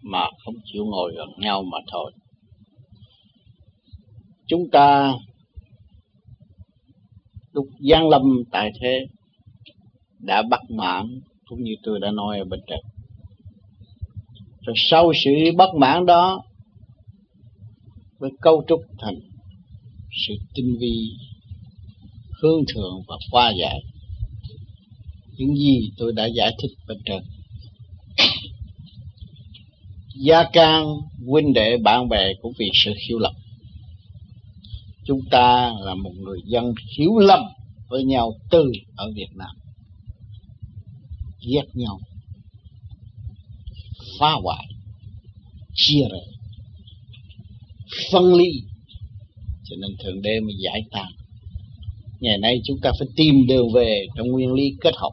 mà không chịu ngồi gần nhau mà thôi. Chúng ta lúc giáng lâm tại thế đã bất mãn, cũng như tôi đã nói ở bên trên. Rồi sau sự bất mãn đó mới cấu trúc thành sự tinh vi, hướng thượng và qua giải. Những gì tôi đã giải thích bên trên. Gia can, huynh đệ, bạn bè cũng vì sự hiểu lầm. Chúng ta là một người dân hiểu lầm với nhau từ ở Việt Nam. Ghét nhau, phá hoại, chia rẽ, phân ly, cho nên Thượng Đế mới giải tan. Ngày nay chúng ta phải tìm đường về trong nguyên lý kết hợp,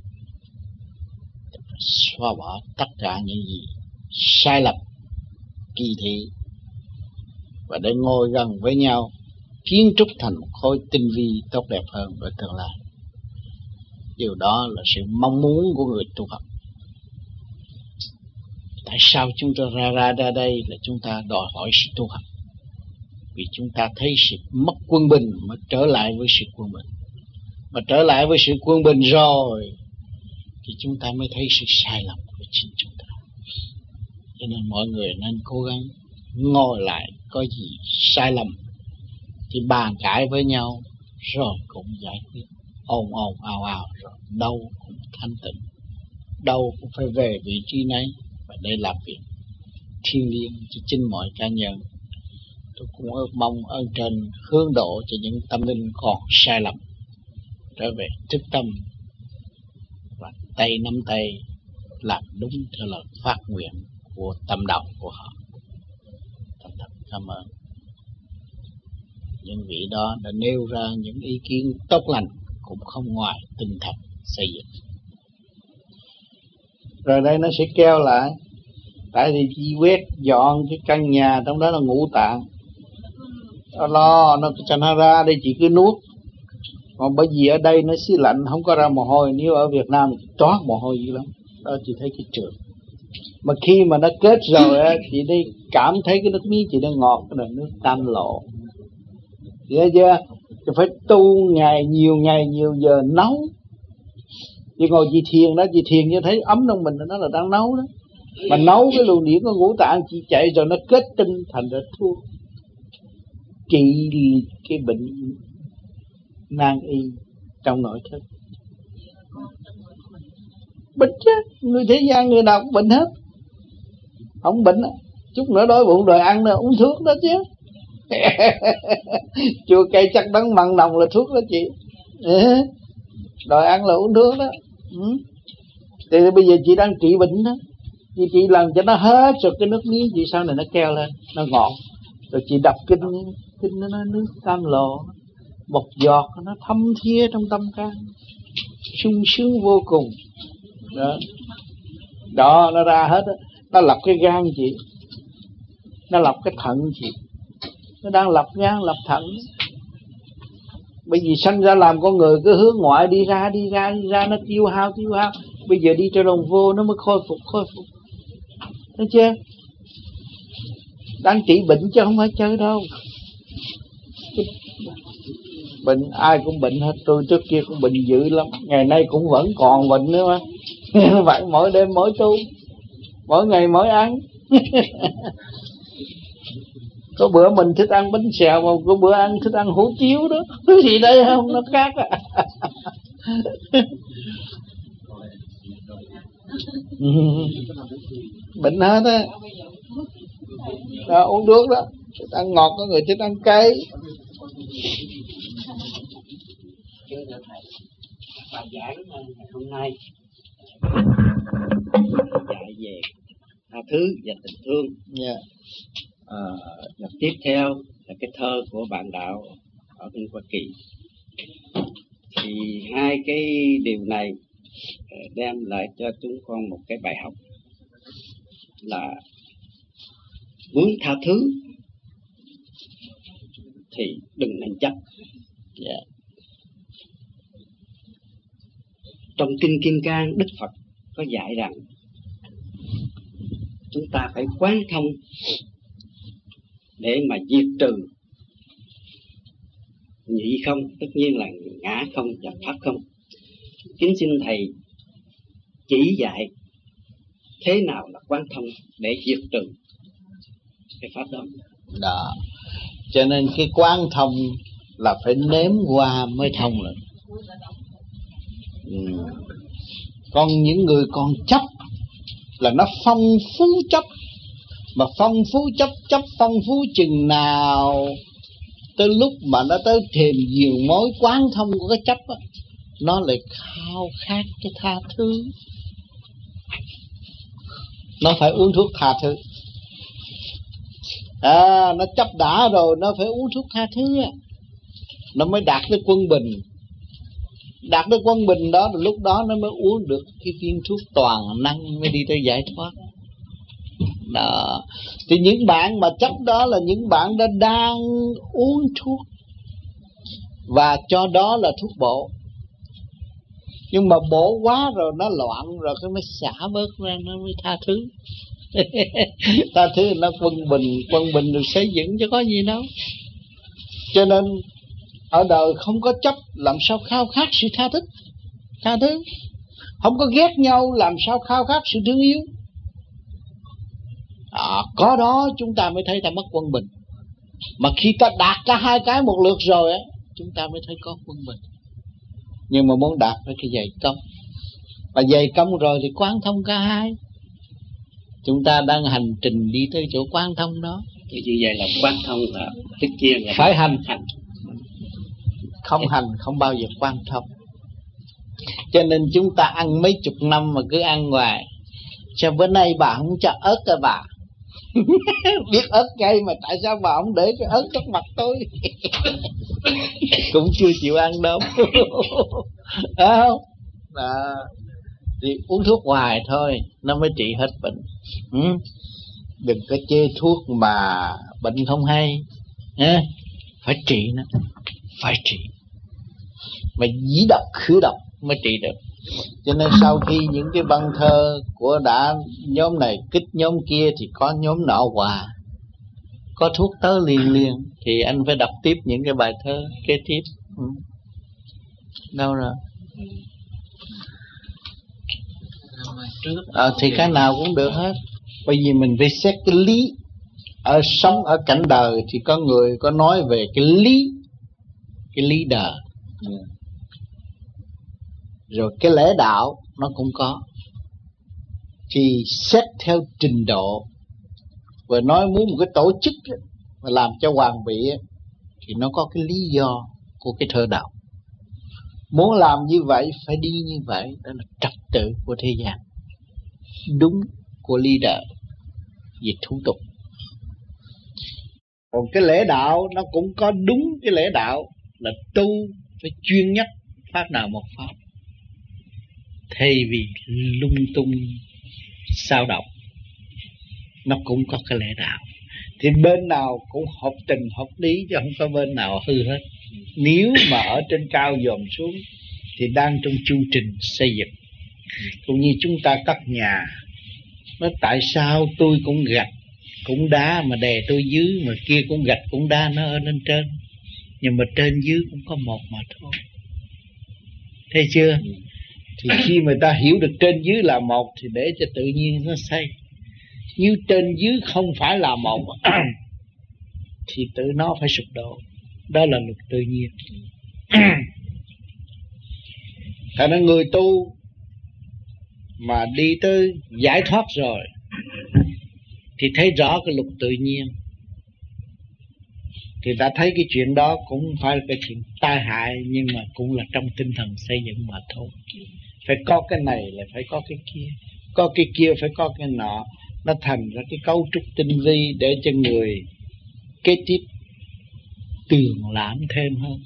xóa bỏ tất cả những gì sai lầm, kỳ thị, và để ngồi gần với nhau, kiến trúc thành một khối tinh vi tốt đẹp hơn ở tương lai. Điều đó là sự mong muốn của người tu học. Tại sao chúng ta ra đây là chúng ta đòi hỏi sự tu học? Vì chúng ta thấy sự mất quân bình mới trở lại với sự quân bình. Mà trở lại với sự quân bình rồi thì chúng ta mới thấy sự sai lầm của chính chúng ta. Cho nên mọi người nên cố gắng ngồi lại, có gì sai lầm thì bàn cãi với nhau rồi cũng giải quyết. Ồn ào rồi đâu cũng thanh tịnh, đâu cũng phải về vị trí này và để làm việc thiêng liêng cho chính mọi cá nhân. Tôi cũng mong ơn trên hướng độ cho những tâm linh còn sai lầm trở về thức tâm và tay nắm tay làm đúng theo lời phát nguyện của tâm đầu của họ. Thật cảm ơn những vị đó đã nêu ra những ý kiến tốt lành, cũng không ngoài tinh thần xây dựng. Rồi đây nó sẽ kêu lại, tại vì chi quét dọn cái căn nhà trong đó là ngũ tạng, nó cho nó ra đây chỉ cứ nuốt. Còn bởi vì ở đây nó xí lạnh không có ra mồ hôi, nếu ở Việt Nam thì toát mồ hôi dữ lắm. Đó chị thấy cái trường. Mà khi mà nó kết rồi á, chị đi cảm thấy cái nước miếng chị nó ngọt, cái là nước tam lộ. Thấy chưa? Chị phải tu ngày nhiều giờ nấu. Chị ngồi chị thiền đó, chị thiền như thấy ấm trong mình, nó là đang nấu đó. Mà nấu cái luồng điển của ngũ tạng chị chạy rồi nó kết tinh thành ra thuốc trị cái bệnh nan y trong nội thức. Bệnh chứ, người thế gian người nào cũng bệnh hết. Không bệnh á, chút nữa đói bụng rồi ăn nữa uống thuốc đó chứ. Chua cay chắc đắng mặn nồng là thuốc đó chị. Đòi ăn là uống thuốc đó. Thì bây giờ chị đang trị bệnh đó, chị làm cho nó hết rồi cái nước miếng chị sau này nó keo lên, nó ngọt. Rồi chị đọc kinh nó nói nước tam lộ, một giọt nó thâm thía trong tâm can, sung sướng vô cùng. Đó nó ra hết đó. Nó lọc cái gan chị, nó lọc cái thận chị, nó đang lọc gan lọc thận. Bởi vì sanh ra làm con người cứ hướng ngoại, đi ra nó tiêu hao. Bây giờ đi cho đồng vô nó mới khôi phục. Thấy chưa? Đang trị bệnh chứ không phải chơi đâu. Bệnh ai cũng bệnh hết. Tôi trước kia cũng bệnh dữ lắm, ngày nay cũng vẫn còn bệnh nữa mà. Vậy mỗi đêm mỗi tu, mỗi ngày mỗi ăn. Có bữa mình thích ăn bánh xèo, mà có bữa ăn thích ăn hủ tiếu đó. Cái gì đây không, nó khác à. Bệnh hết á. Đó, uống nước đó, thích ăn ngọt, có người thích ăn cay. Bài giảng ngày hôm nay dạy về tha thứ và tình thương. Và tiếp theo là cái thơ của bạn đạo ở bên Hoa Kỳ. Thì hai cái điều này đem lại cho chúng con một cái bài học là muốn tha thứ thì đừng nên chấp. Trong Kinh Kim Cang, Đức Phật có dạy rằng chúng ta phải quán thông để mà diệt trừ nhị không, tất nhiên là ngã không và pháp không. Kính xin thầy chỉ dạy thế nào là quán thông để diệt trừ cái pháp đó. Đó. Cho nên cái quán thông là phải nếm qua mới thông được. Còn những người còn chấp là nó phong phú chấp, mà phong phú chấp phong phú chừng nào, tới lúc mà nó tới thềm diều mối quán thông của cái chấp á, nó lại khao khát cái tha thứ, nó phải uống thuốc tha thứ. Nó chấp đã rồi nó phải uống thuốc tha thứ á, nó mới đạt tới quân bình. Đạt tới quân bình đó, lúc đó nó mới uống được cái viên thuốc toàn năng, mới đi tới giải thoát. Đó. Thì những bạn mà chấp đó là những bạn đã đang uống thuốc, và cho đó là thuốc bộ. Nhưng mà bổ quá rồi nó loạn rồi, cái mới xả bớt ra, nó mới tha thứ. Tha thứ nó quân bình được xây dựng chứ có gì đâu. Cho nên ở đời không có chấp, làm sao khao khát sự tha thứ. Không có ghét nhau, làm sao khao khát sự thương yêu. Có đó chúng ta mới thấy ta mất quân bình. Mà khi ta đạt cả hai cái một lượt rồi á, chúng ta mới thấy có quân bình. Nhưng mà muốn đạt với cái dày công, và dày công rồi thì quán thông cả hai. Chúng ta đang hành trình đi tới chỗ quán thông đó. Thì như vậy là quán thông là tất nhiên là phải hành. Không hành không bao giờ quán thông. Cho nên chúng ta ăn mấy chục năm mà cứ ăn hoài. Sao bữa nay bà không cho ớt à bà? Biết ớt cay mà tại sao bà không để cái ớt trước mặt tôi? Cũng chưa chịu ăn đâu. Không? Thì uống thuốc hoài thôi, nó mới trị hết bệnh. Đừng có chê thuốc mà bệnh không hay. Phải trị nó, phải trị. Mà dĩ độc khử độc mới trị được. Cho nên sau khi những cái văn thơ của đã nhóm này kích nhóm kia, thì có nhóm nọ hòa, có thuốc tới liền thì anh phải đọc tiếp những cái bài thơ kế tiếp. Đâu rồi? Thì cái nào cũng được hết. Bởi vì mình phải xét cái lý. Sống ở cảnh đời thì có người có nói về cái lý đời. Rồi cái lẽ đạo nó cũng có. Thì xét theo trình độ. Và nói muốn một cái tổ chức mà làm cho hoàn bị, thì nó có cái lý do của cái thơ đạo. Muốn làm như vậy phải đi như vậy. Đó là trật tự của thế gian, đúng của leader về thủ tục. Còn cái lễ đạo nó cũng có đúng cái lễ đạo, là tu phải chuyên nhất pháp nào một pháp, thay vì lung tung sao động. Nó cũng có cái lễ đạo. Thì bên nào cũng hợp tình hợp lý, chứ không có bên nào hư hết. Nếu mà ở trên cao dòm xuống thì đang trong chu trình xây dựng. Cũng như chúng ta cất nhà, nói tại sao tôi cũng gạch cũng đá mà đè tôi dưới, mà kia cũng gạch cũng đá nó ở lên trên. Nhưng mà trên dưới cũng có một mà thôi. Thấy chưa? Thì khi mà ta hiểu được trên dưới là một, thì để cho tự nhiên nó xây. Nếu trên dưới không phải là một thì tự nó phải sụp đổ. Đó là luật tự nhiên. Thật ra người tu mà đi tới giải thoát rồi thì thấy rõ cái luật tự nhiên, thì ta thấy cái chuyện đó cũng phải là cái chuyện tai hại, nhưng mà cũng là trong tinh thần xây dựng mà thôi. Phải có cái này là phải có cái kia, có cái kia phải có cái nọ. Nó thành ra cái cấu trúc tinh vi để cho người kế tiếp tường lãm thêm hơn.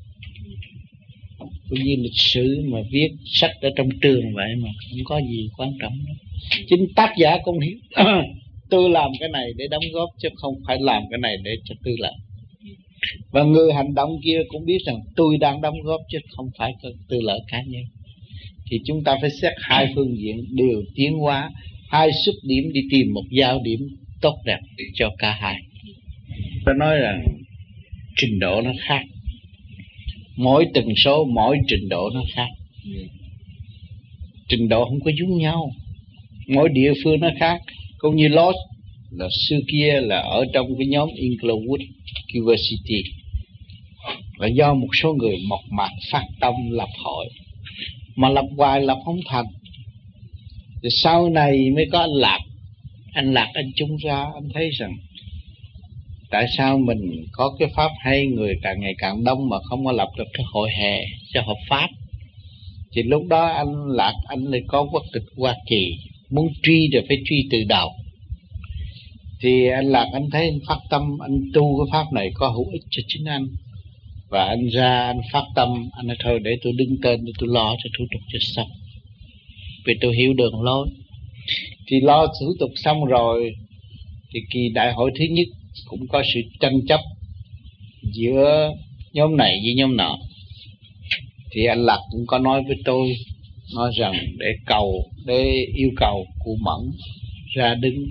Cũng như lịch sử mà viết sách ở trong trường vậy mà không có gì quan trọng đó. Chính tác giả cũng hiểu tôi làm cái này để đóng góp, chứ không phải làm cái này để cho tôi làm. Và người hành động kia cũng biết rằng tôi đang đóng góp, chứ không phải tư lợi cá nhân. Thì chúng ta phải xét hai phương diện đều tiến hóa. hai xuất điểm đi tìm một giao điểm tốt đẹp cho cả hai. Tôi nói rằng trình độ nó khác, mỗi tần số, mỗi trình độ nó khác. Trình độ không có giống nhau, mỗi địa phương nó khác. Cũng như Lost là xưa kia là ở trong cái nhóm Inglewood University, và do một số người mộc mạc phát tâm lập hội, mà lập hoài lập không thành. Rồi sau này mới có anh Lạc anh chung ra, anh thấy rằng tại sao mình có cái pháp hay, người càng ngày càng đông mà không có lập được cái hội hè cho hợp pháp. Thì lúc đó anh Lạc anh lại có quốc tịch Hoa Kỳ, muốn truy rồi phải truy từ đầu. Thì anh Lạc anh thấy anh phát tâm, anh tu cái pháp này có hữu ích cho chính anh. Và anh ra anh phát tâm, anh nói thôi để tôi đứng tên, để tôi lo cho thủ tục cho xong, vì tôi hiểu đường lối. Thì lo thủ tục xong rồi, thì kỳ đại hội thứ nhất cũng có sự tranh chấp giữa nhóm này với nhóm nọ. Thì anh Lạc cũng có nói với tôi, nói rằng để yêu cầu cụ Mẫn ra đứng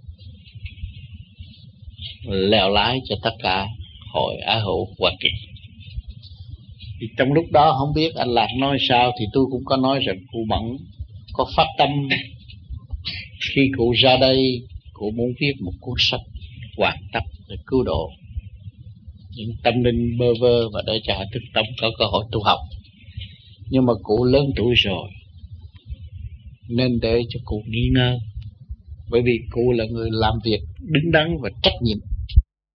lèo lái cho tất cả hội Á hữu Hoa Kỳ. Thì trong lúc đó không biết anh Lạc nói sao, thì tôi cũng có nói rằng cụ Mẫn có phát tâm khi cụ ra đây, cụ muốn viết một cuốn sách hoàn tất để cứu độ những tâm linh bơ vơ và để cho họ thức tâm có cơ hội tu học. Nhưng mà cụ lớn tuổi rồi nên để cho cụ nghỉ ngơi, bởi vì cụ là người làm việc đứng đắn và trách nhiệm.